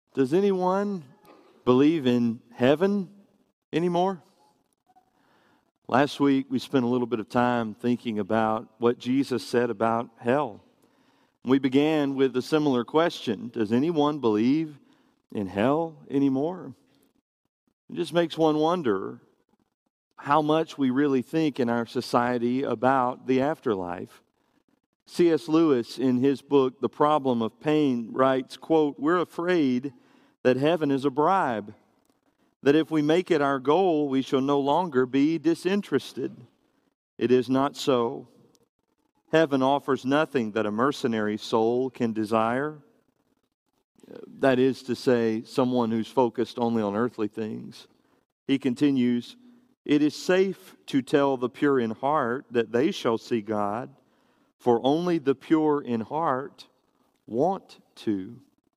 Does anyone believe in heaven anymore? Last week, we spent a little bit of time thinking about what Jesus said about hell. We began with a similar question. Does anyone believe in hell anymore? It just makes one wonder how much we really think in our society about the afterlife. C.S. Lewis, in his book, The Problem of Pain, writes, quote, "We're afraid that heaven is a bribe, that if we make it our goal, we shall no longer be disinterested. It is not so. Heaven offers nothing that a mercenary soul can desire." That is to say, someone who's focused only on earthly things. He continues, "It is safe to tell the pure in heart that they shall see God, for only the pure in heart want to."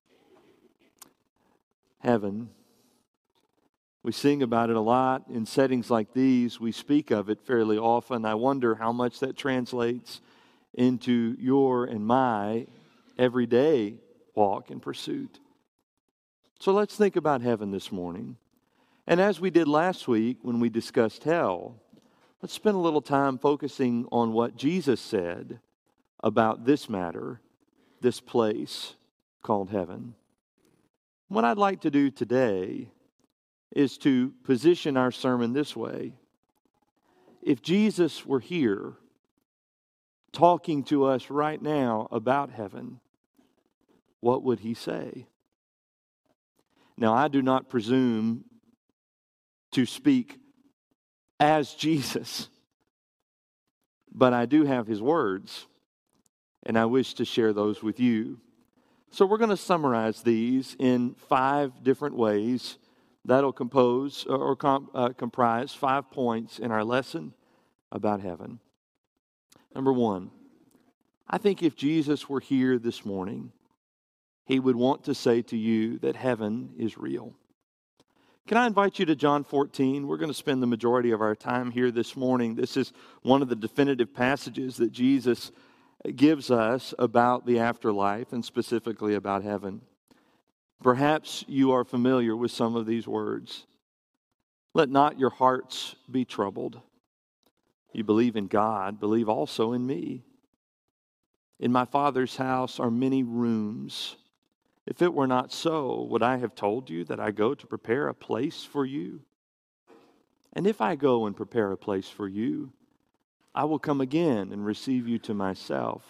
Heaven. We sing about it a lot. In settings like these, we speak of it fairly often. I wonder how much that translates into your and my everyday walk and pursuit. So let's think about heaven this morning. And as we did last week when we discussed hell, let's spend a little time focusing on what Jesus said about this matter, this place called heaven. What I'd like to do today is to position our sermon this way. If Jesus were here talking to us right now about heaven, what would he say? Now, I do not presume to speak as Jesus, but I do have his words, and I wish to share those with you. So we're going to summarize these in 5 different ways. That'll comprise 5 points in our lesson about heaven. Number 1, I think if Jesus were here this morning, he would want to say to you that heaven is real. Can I invite you to John 14? We're going to spend the majority of our time here this morning. This is one of the definitive passages that Jesus gives us about the afterlife and specifically about heaven. Perhaps you are familiar with some of these words. Let not your hearts be troubled. You believe in God, believe also in me. In my Father's house are many rooms. If it were not so, would I have told you that I go to prepare a place for you? And if I go and prepare a place for you, I will come again and receive you to myself,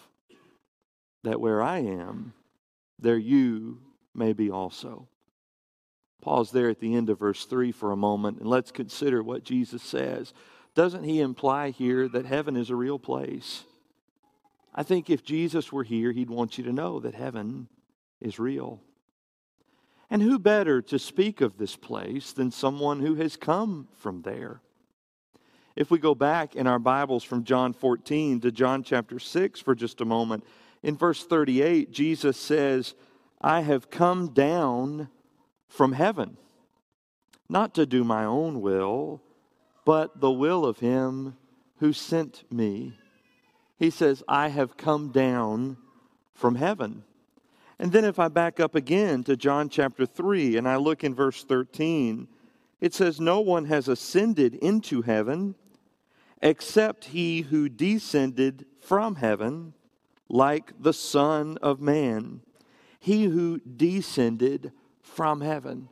that where I am, there you may be also. Pause there at the end of verse 3 for a moment, and let's consider what Jesus says. Doesn't he imply here that heaven is a real place? I think if Jesus were here, he'd want you to know that heaven is real. And who better to speak of this place than someone who has come from there? If we go back in our Bibles from John 14 to John chapter 6 for just a moment, in verse 38, Jesus says, "I have come down from heaven, not to do my own will, but the will of him who sent me." He says, "I have come down from heaven." And then if I back up again to John chapter 3 and I look in verse 13, it says, "No one has ascended into heaven except he who descended from heaven, like the Son of Man." He who descended from heaven.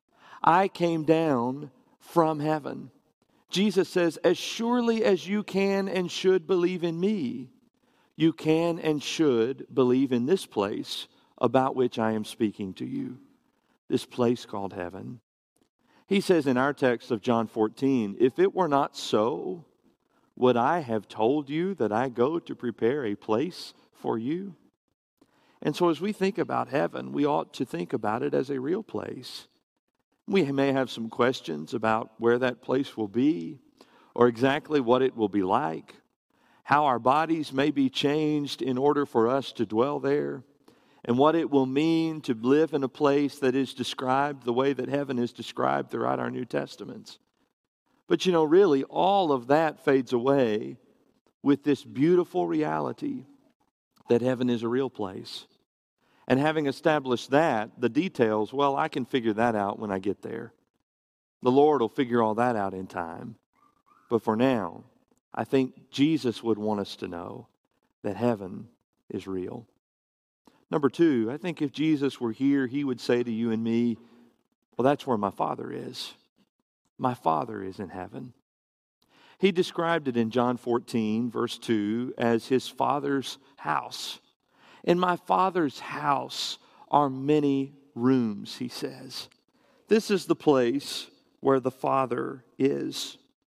I came down from heaven. Jesus says, as surely as you can and should believe in me, you can and should believe in this place about which I am speaking to you, this place called heaven. He says in our text of John 14, "If it were not so, would I have told you that I go to prepare a place for you?" And so as we think about heaven, we ought to think about it as a real place. We may have some questions about where that place will be, or exactly what it will be like, how our bodies may be changed in order for us to dwell there, and what it will mean to live in a place that is described the way that heaven is described throughout our New Testaments. But really, all of that fades away with this beautiful reality that heaven is a real place. And having established that, the details, well, I can figure that out when I get there. The Lord will figure all that out in time. But for now, I think Jesus would want us to know that heaven is real. Number two, I think if Jesus were here, he would say to you and me, well, that's where my Father is. My Father is in heaven. He described it in John 14, verse 2, as his Father's house. In my Father's house are many rooms, he says. This is the place where the Father is.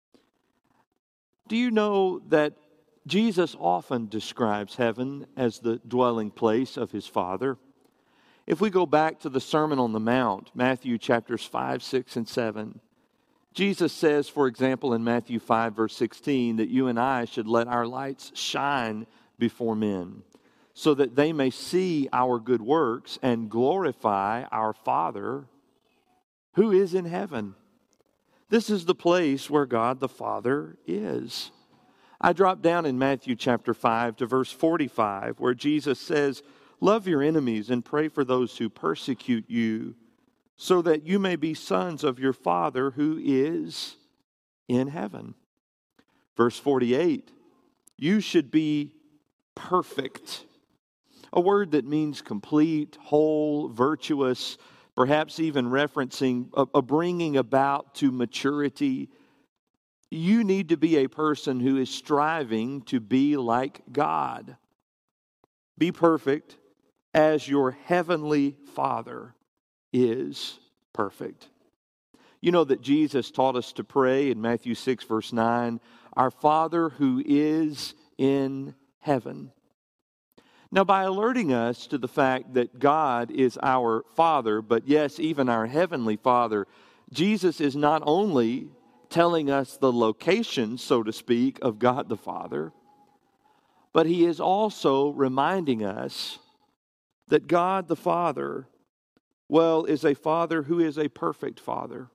Do you know that Jesus often describes heaven as the dwelling place of his Father? If we go back to the Sermon on the Mount, Matthew chapters 5, 6, and 7, Jesus says, for example, in Matthew 5, verse 16, that you and I should let our lights shine before men, so that they may see our good works and glorify our Father who is in heaven. This is the place where God the Father is. I drop down in Matthew chapter 5 to verse 45, where Jesus says, love your enemies and pray for those who persecute you, so that you may be sons of your Father who is in heaven. Verse 48, you should be perfect. A word that means complete, whole, virtuous, perhaps even referencing a bringing about to maturity. You need to be a person who is striving to be like God. Be perfect as your heavenly Father is perfect. You know that Jesus taught us to pray in Matthew 6, verse 9, our Father who is in heaven. Now, by alerting us to the fact that God is our Father, but yes, even our Heavenly Father, Jesus is not only telling us the location, so to speak, of God the Father, but He is also reminding us that God the Father, well, is a Father who is a perfect Father.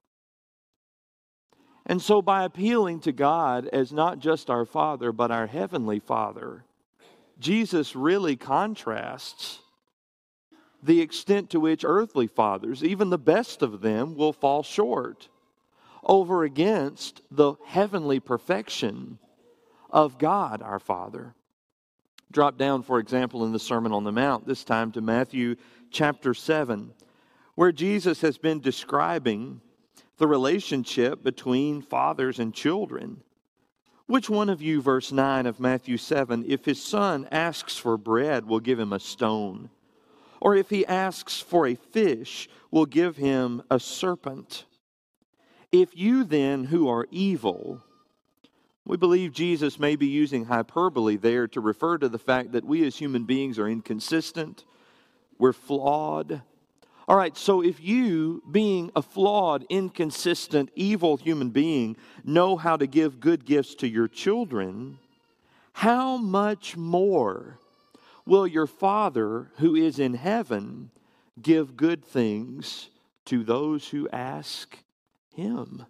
And so by appealing to God as not just our Father, but our Heavenly Father, Jesus really contrasts the extent to which earthly fathers, even the best of them, will fall short over against the heavenly perfection of God our Father. Drop down, for example, in the Sermon on the Mount, this time to Matthew chapter 7, where Jesus has been describing the relationship between fathers and children. Which one of you, verse 9 of Matthew 7, if his son asks for bread, will give him a stone? Or if he asks for a fish, will give him a serpent? If you then, who are evil, we believe Jesus may be using hyperbole there to refer to the fact that we as human beings are inconsistent, we're flawed. All right, so if you, being a flawed, inconsistent, evil human being, know how to give good gifts to your children, how much more will your Father who is in heaven give good things to those who ask Him?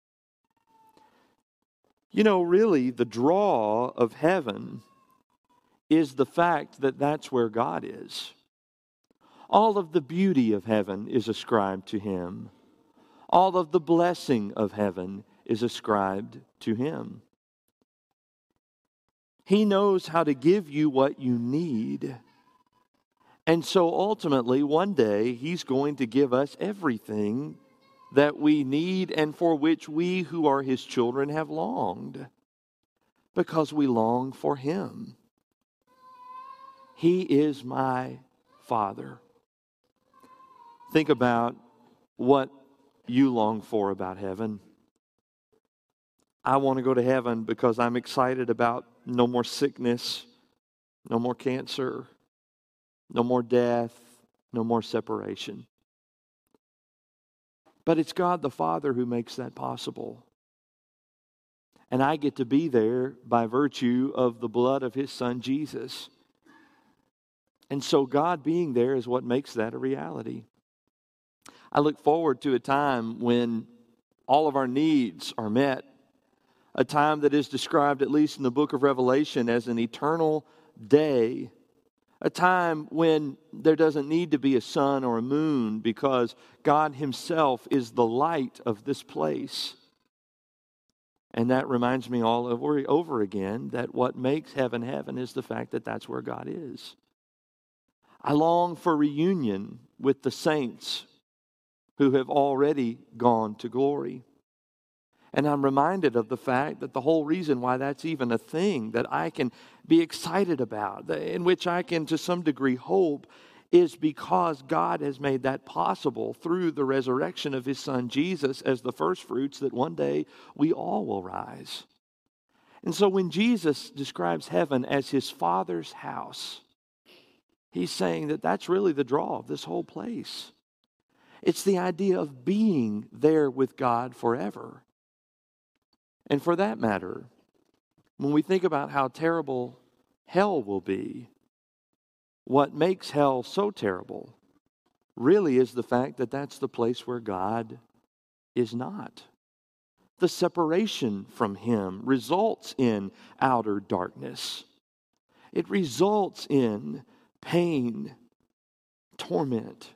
You know, really, the draw of heaven is the fact that that's where God is. All of the beauty of heaven is ascribed to Him. All of the blessing of heaven is ascribed to Him. He knows how to give you what you need. And so ultimately, one day, He's going to give us everything that we need and for which we who are His children have longed, because we long for Him. He is my Father. Think about what you long for about heaven. I want to go to heaven because I'm excited about no more sickness, no more cancer, no more death, no more separation. But it's God the Father who makes that possible. And I get to be there by virtue of the blood of His Son, Jesus. And so God being there is what makes that a reality. I look forward to a time when all of our needs are met. A time that is described, at least in the book of Revelation, as an eternal day. A time when there doesn't need to be a sun or a moon because God Himself is the light of this place. And that reminds me all over again that what makes heaven heaven is the fact that that's where God is. I long for reunion with the saints who have already gone to glory. And I'm reminded of the fact that the whole reason why that's even a thing that I can be excited about, in which I can to some degree hope, is because God has made that possible through the resurrection of His Son Jesus as the first fruits that one day we all will rise. And so when Jesus describes heaven as His Father's house, He's saying that that's really the draw of this whole place. It's the idea of being there with God forever. And for that matter, when we think about how terrible hell will be, what makes hell so terrible really is the fact that that's the place where God is not. The separation from Him results in outer darkness. It results in pain, torment.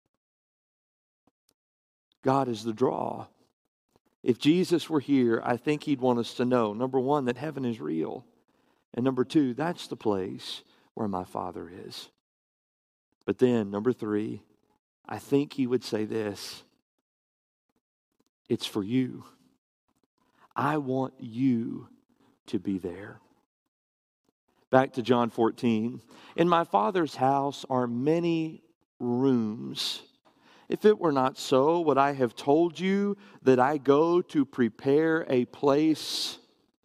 God is the draw. If Jesus were here, I think He'd want us to know, number one, that heaven is real. And number two, that's the place where my Father is. But then, number three, I think He would say this: it's for you. I want you to be there. Back to John 14. In my Father's house are many rooms. If it were not so, would I have told you that I go to prepare a place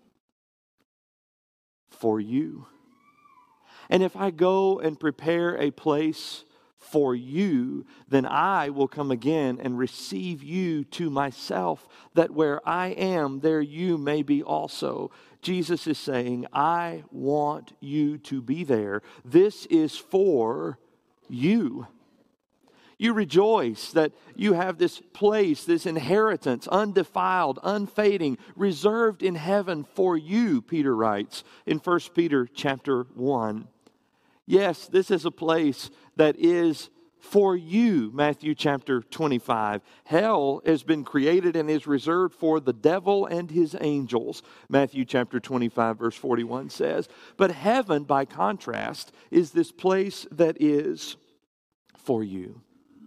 for you? And if I go and prepare a place for you, then I will come again and receive you to myself, that where I am, there you may be also. Jesus is saying, I want you to be there. This is for you. You rejoice that you have this place, this inheritance, undefiled, unfading, reserved in heaven for you, Peter writes in 1 Peter chapter 1. Yes, this is a place that is for you, Matthew chapter 25. Hell has been created and is reserved for the devil and his angels, Matthew chapter 25, verse 41 says. But heaven, by contrast, is this place that is for you.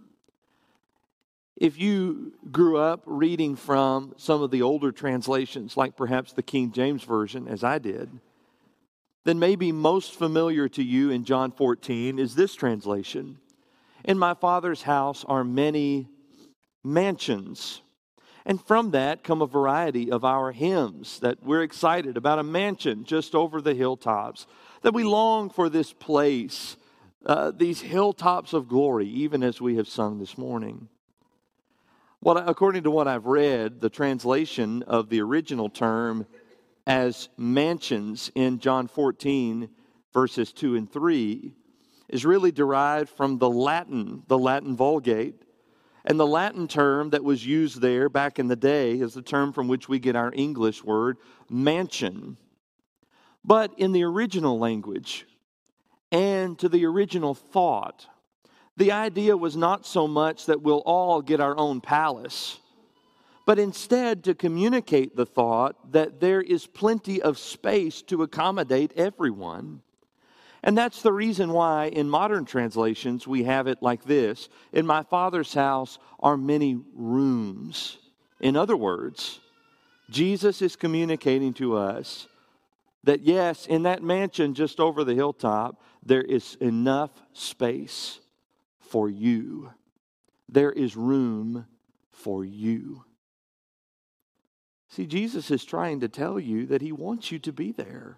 If you grew up reading from some of the older translations, like perhaps the King James Version, as I did, then maybe most familiar to you in John 14 is this translation: in my Father's house are many mansions. And from that come a variety of our hymns that we're excited about, a mansion just over the hilltops, that we long for this place, these hilltops of glory, even as we have sung this morning. According to what I've read, the translation of the original term as mansions in John 14, verses 2 and 3, is really derived from the Latin Vulgate. And the Latin term that was used there back in the day is the term from which we get our English word, mansion. But in the original language and to the original thought, the idea was not so much that we'll all get our own palace, but instead to communicate the thought that there is plenty of space to accommodate everyone. And that's the reason why in modern translations we have it like this: in my Father's house are many rooms. In other words, Jesus is communicating to us that yes, in that mansion just over the hilltop, there is enough space for you. There is room for you. See, Jesus is trying to tell you that He wants you to be there.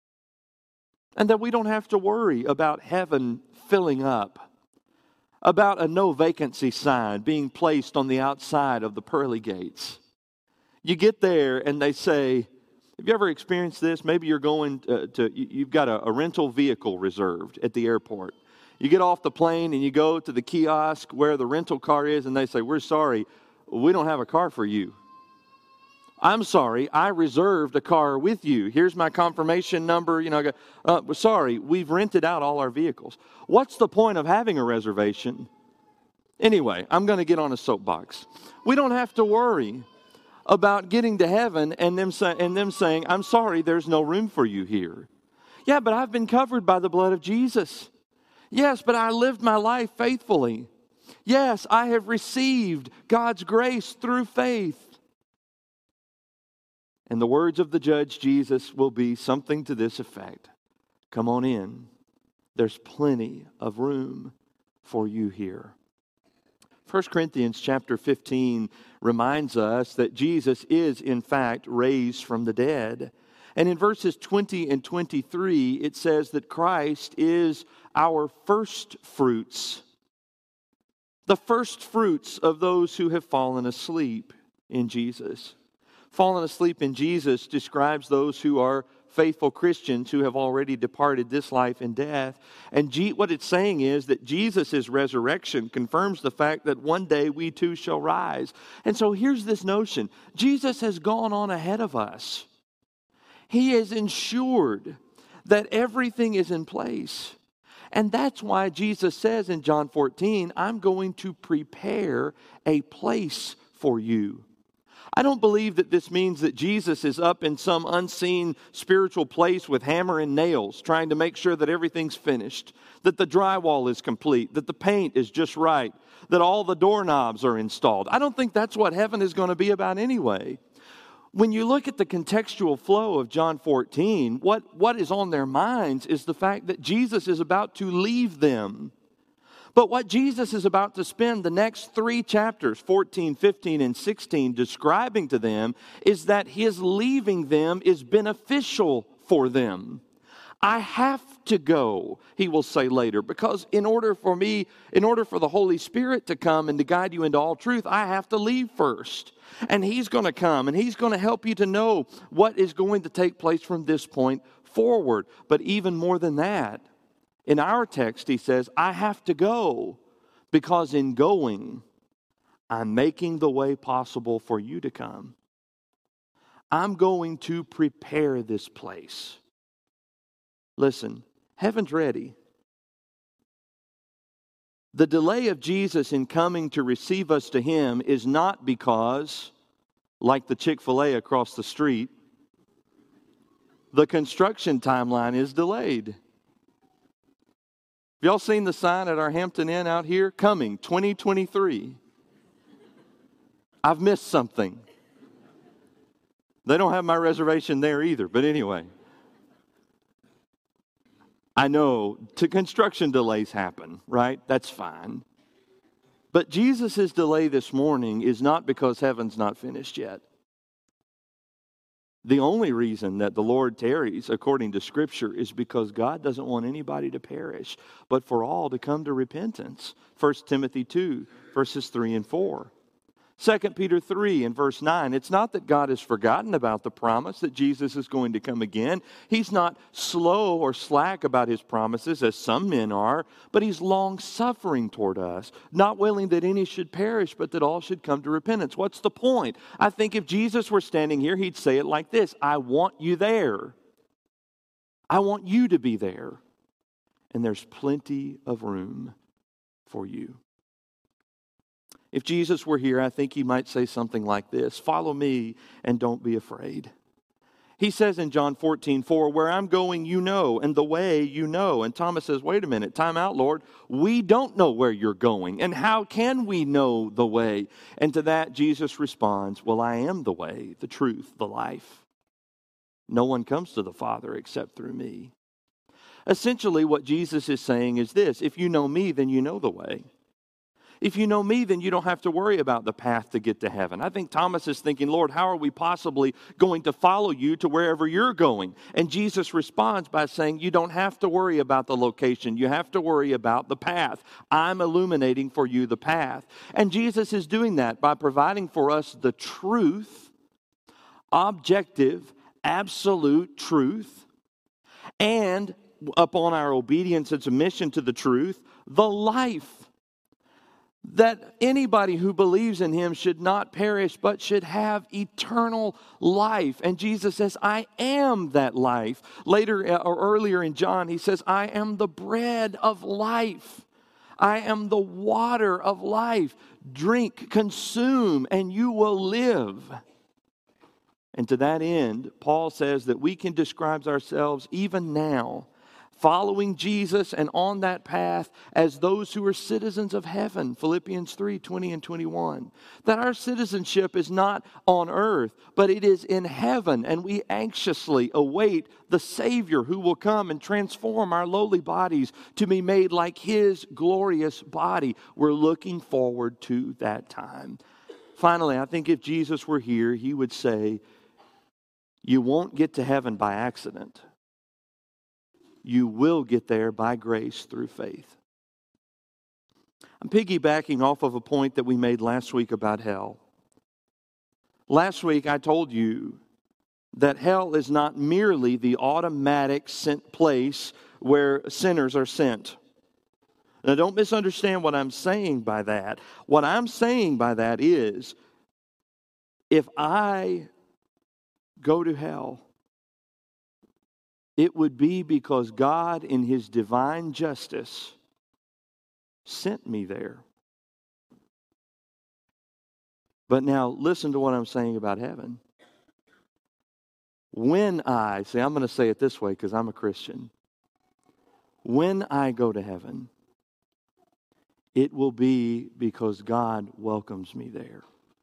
And that we don't have to worry about heaven filling up, about a no vacancy sign being placed on the outside of the pearly gates. You get there and they say, have you ever experienced this? Maybe you're going you've got a rental vehicle reserved at the airport. You get off the plane and you go to the kiosk where the rental car is, and they say, we're sorry, we don't have a car for you. I'm sorry, I reserved a car with you. Here's my confirmation number. Sorry, we've rented out all our vehicles. What's the point of having a reservation? Anyway, I'm going to get on a soapbox. We don't have to worry about getting to heaven and them saying, I'm sorry, there's no room for you here. Yeah, but I've been covered by the blood of Jesus. Yes, but I lived my life faithfully. Yes, I have received God's grace through faith. And the words of the judge Jesus will be something to this effect. Come on in. There's plenty of room for you here. 1 Corinthians chapter 15 reminds us that Jesus is in fact raised from the dead. And in verses 20 and 23, it says that Christ is our first fruits. The first fruits of those who have fallen asleep in Jesus. Fallen asleep in Jesus describes those who are faithful Christians who have already departed this life in death. And what it's saying is that Jesus' resurrection confirms the fact that one day we too shall rise. And so here's this notion. Jesus has gone on ahead of us. He has ensured that everything is in place. And that's why Jesus says in John 14, I'm going to prepare a place for you. I don't believe that this means that Jesus is up in some unseen spiritual place with hammer and nails trying to make sure that everything's finished, that the drywall is complete, that the paint is just right, that all the doorknobs are installed. I don't think that's what heaven is going to be about anyway. When you look at the contextual flow of John 14, what is on their minds is the fact that Jesus is about to leave them. But what Jesus is about to spend the next 3 chapters, 14, 15, and 16, describing to them is that his leaving them is beneficial for them. I have to go, he will say later, because in order for the Holy Spirit to come and to guide you into all truth, I have to leave first. And he's going to come and he's going to help you to know what is going to take place from this point forward. But even more than that, in our text, he says, I have to go because in going, I'm making the way possible for you to come. I'm going to prepare this place. Listen, heaven's ready. The delay of Jesus in coming to receive us to him is not because, like the Chick-fil-A across the street, the construction timeline is delayed. Have y'all seen the sign at our Hampton Inn out here? Coming 2023. I've missed something. They don't have my reservation there either, but anyway. I know construction delays happen, right? That's fine. But Jesus' delay this morning is not because heaven's not finished yet. The only reason that the Lord tarries, according to Scripture, is because God doesn't want anybody to perish, but for all to come to repentance. 1 Timothy 2, verses 3 and 4. 2 Peter 3 and verse 9, it's not that God has forgotten about the promise that Jesus is going to come again. He's not slow or slack about his promises as some men are, but he's long-suffering toward us, not willing that any should perish, but that all should come to repentance. What's the point? I think if Jesus were standing here, he'd say it like this, I want you there. I want you to be there. And there's plenty of room for you. If Jesus were here, I think he might say something like this, follow me and don't be afraid. He says in John 14:4, where I'm going, you know, and the way you know. And Thomas says, wait a minute, time out, Lord. We don't know where you're going. And how can we know the way? And to that, Jesus responds, well, I am the way, the truth, the life. No one comes to the Father except through me. Essentially, what Jesus is saying is this, if you know me, then you know the way. If you know me, then you don't have to worry about the path to get to heaven. I think Thomas is thinking, Lord, how are we possibly going to follow you to wherever you're going? And Jesus responds by saying, you don't have to worry about the location. You have to worry about the path. I'm illuminating for you the path. And Jesus is doing that by providing for us the truth, objective, absolute truth, and upon our obedience and submission to the truth, the life. that anybody who believes in him should not perish, but should have eternal life. And Jesus says, I am that life. Later or earlier in John, he says, I am the bread of life. I am the water of life. Drink, consume, and you will live. And to that end, Paul says that we can describe ourselves even now, following Jesus and on that path as those who are citizens of heaven, Philippians 3:20 and 21. That our citizenship is not on earth, but it is in heaven, and we anxiously await the Savior who will come and transform our lowly bodies to be made like His glorious body. We're looking forward to that time. Finally, I think if Jesus were here, He would say, you won't get to heaven by accident. You will get there by grace through faith. I'm piggybacking off of a point that we made last week about hell. Last week I told you that hell is not merely the automatic sent place where sinners are sent. Now don't misunderstand what I'm saying by that. What I'm saying by that is, if I go to hell, it would be because God, in His divine justice, sent me there. But now, listen to what I'm saying about heaven. I'm going to say it this way because I'm a Christian. When I go to heaven, it will be because God welcomes me there.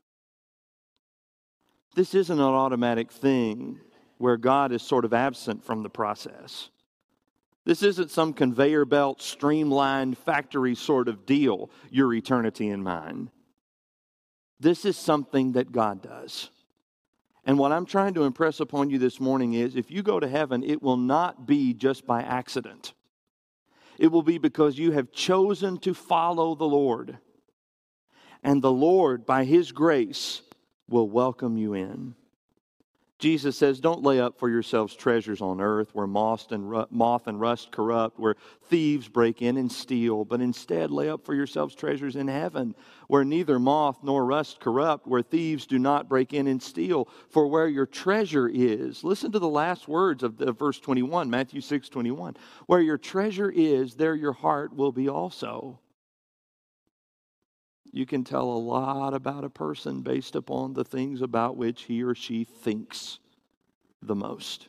This isn't an automatic thing where God is sort of absent from the process. This isn't some conveyor belt, streamlined factory sort of deal, your eternity in mind. This is something that God does. And what I'm trying to impress upon you this morning is, if you go to heaven, it will not be just by accident. It will be because you have chosen to follow the Lord. And the Lord, by His grace, will welcome you in. Jesus says, don't lay up for yourselves treasures on earth where moth and rust corrupt, where thieves break in and steal, but instead lay up for yourselves treasures in heaven where neither moth nor rust corrupt, where thieves do not break in and steal. For where your treasure is, listen to the last words of verse 21, Matthew 6:21. Where your treasure is, there your heart will be also. You can tell a lot about a person based upon the things about which he or she thinks the most.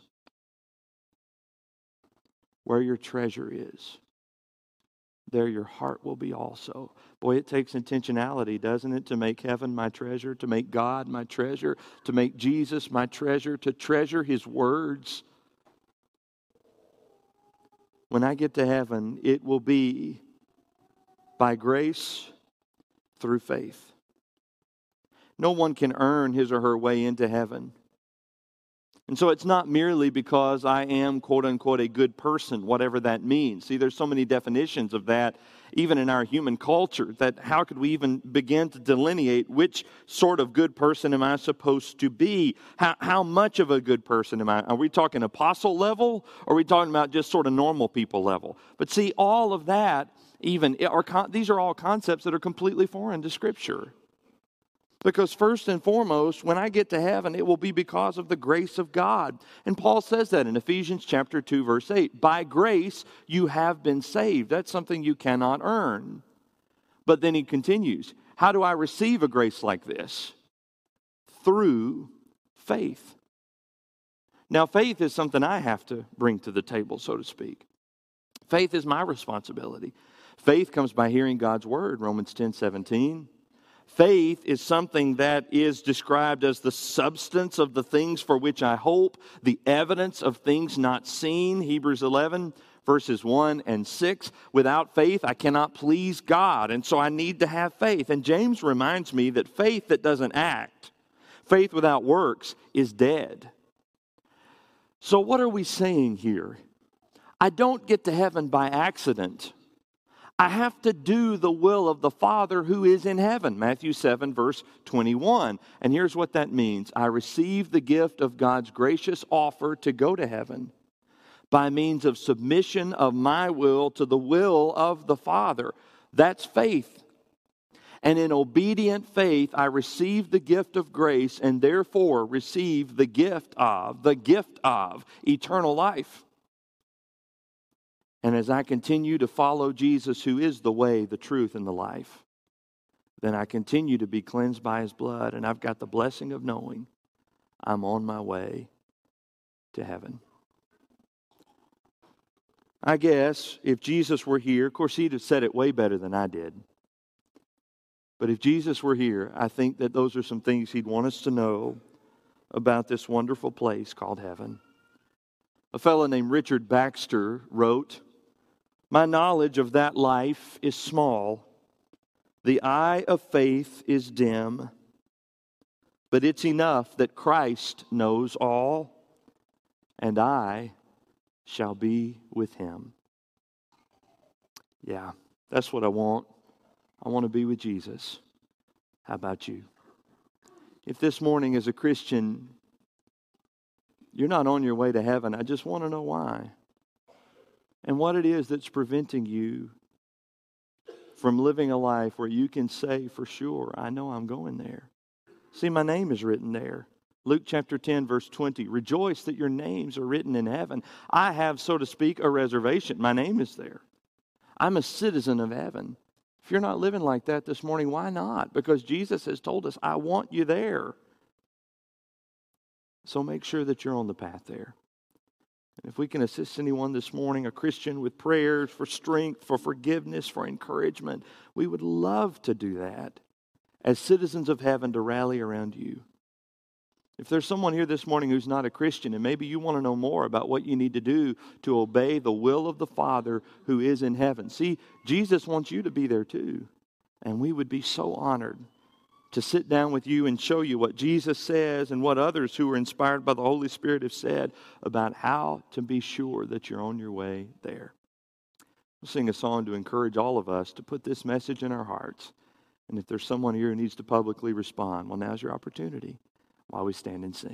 Where your treasure is, there your heart will be also. Boy, it takes intentionality, doesn't it, to make heaven my treasure, to make God my treasure, to make Jesus my treasure, to treasure His words. When I get to heaven, it will be by grace through faith. No one can earn his or her way into heaven. And so it's not merely because I am, quote unquote, a good person, whatever that means. See, there's so many definitions of that, even in our human culture, that how could we even begin to delineate which sort of good person am I supposed to be? How much of a good person am I? Are we talking apostle level, or are we talking about just sort of normal people level? But see, all of that, these are all concepts that are completely foreign to Scripture. Because first and foremost, when I get to heaven, it will be because of the grace of God. And Paul says that in Ephesians chapter 2, verse 8. By grace you have been saved. That's something you cannot earn. But then he continues, how do I receive a grace like this? Through faith. Now, faith is something I have to bring to the table, so to speak. Faith is my responsibility. Faith comes by hearing God's word, Romans 10:17. Faith is something that is described as the substance of the things for which I hope, the evidence of things not seen, Hebrews 11, verses 1 and 6. Without faith, I cannot please God, and so I need to have faith. And James reminds me that faith that doesn't act, faith without works, is dead. So what are we saying here? I don't get to heaven by accident. I have to do the will of the Father who is in heaven. Matthew 7, verse 21. And here's what that means. I receive the gift of God's gracious offer to go to heaven by means of submission of my will to the will of the Father. That's faith. And in obedient faith, I received the gift of grace and therefore received the gift of eternal life. And as I continue to follow Jesus, who is the way, the truth, and the life, then I continue to be cleansed by His blood, and I've got the blessing of knowing I'm on my way to heaven. I guess if Jesus were here, of course, He'd have said it way better than I did. But if Jesus were here, I think that those are some things He'd want us to know about this wonderful place called heaven. A fellow named Richard Baxter wrote, "My knowledge of that life is small. The eye of faith is dim. But it's enough that Christ knows all, and I shall be with Him." Yeah, that's what I want. I want to be with Jesus. How about you? If this morning as a Christian, you're not on your way to heaven, I just want to know why. And what it is that's preventing you from living a life where you can say for sure, I know I'm going there. See, my name is written there. Luke chapter 10, verse 20. Rejoice that your names are written in heaven. I have, so to speak, a reservation. My name is there. I'm a citizen of heaven. If you're not living like that this morning, why not? Because Jesus has told us, I want you there. So make sure that you're on the path there. And if we can assist anyone this morning, a Christian, with prayers for strength, for forgiveness, for encouragement, we would love to do that as citizens of heaven to rally around you. If there's someone here this morning who's not a Christian and maybe you want to know more about what you need to do to obey the will of the Father who is in heaven. See, Jesus wants you to be there too. And we would be so honored to sit down with you and show you what Jesus says and what others who are inspired by the Holy Spirit have said about how to be sure that you're on your way there. We'll sing a song to encourage all of us to put this message in our hearts. And if there's someone here who needs to publicly respond, well, now's your opportunity while we stand and sing.